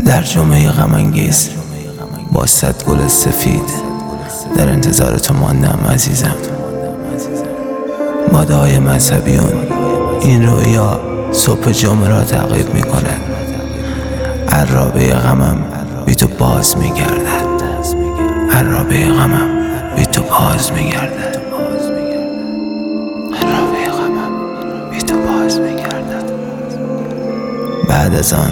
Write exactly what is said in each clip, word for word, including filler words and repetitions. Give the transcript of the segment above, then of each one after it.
در جمعه غم انگیز با صد گل سفید در انتظار تو ماندم عزیزم. ماده‌های مذهبیون این رویا صبح جمعه را تعقیب می کند. عرابه غمم بی تو باز می گردد. عرابه غمم بی تو باز می گردد. عرابه غمم بی تو باز می گردد. بعد از آن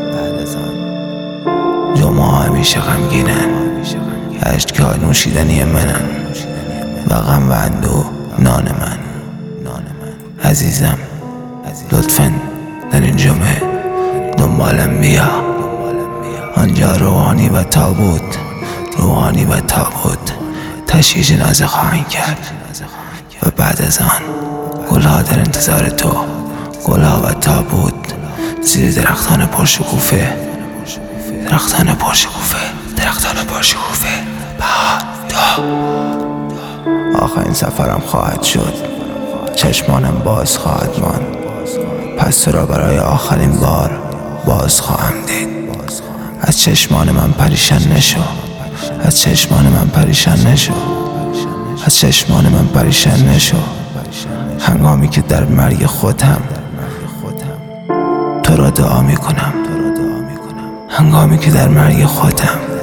جمعه همیشه غمگینن. اشک‌ها نوشیدنی منن و غم و اندوه نان من. عزیزم لطفاً در این جمعه دنبالم بیا. آنجا روحانی و تابوت روحانی و تابوت تشییع جنازه خواهند کرد و بعد از آن گلها در انتظار تو. گلها و تابوت زیر درختان پرشکوفه درختان پرشکوفه درختان پرشکوفه بهار تو. آخرین سفرم خواهد شد. چشمانم باز خواهد ماند. پس تو را برای آخرین بار باز خواهم دید. از چشمان من پریشان نشو. از چشمان من پریشان نشو. از چشمان من پریشان نشو. هنگامی که در مرگ خودم تو را دعا می کنم. هنگامی که در مرگ خودم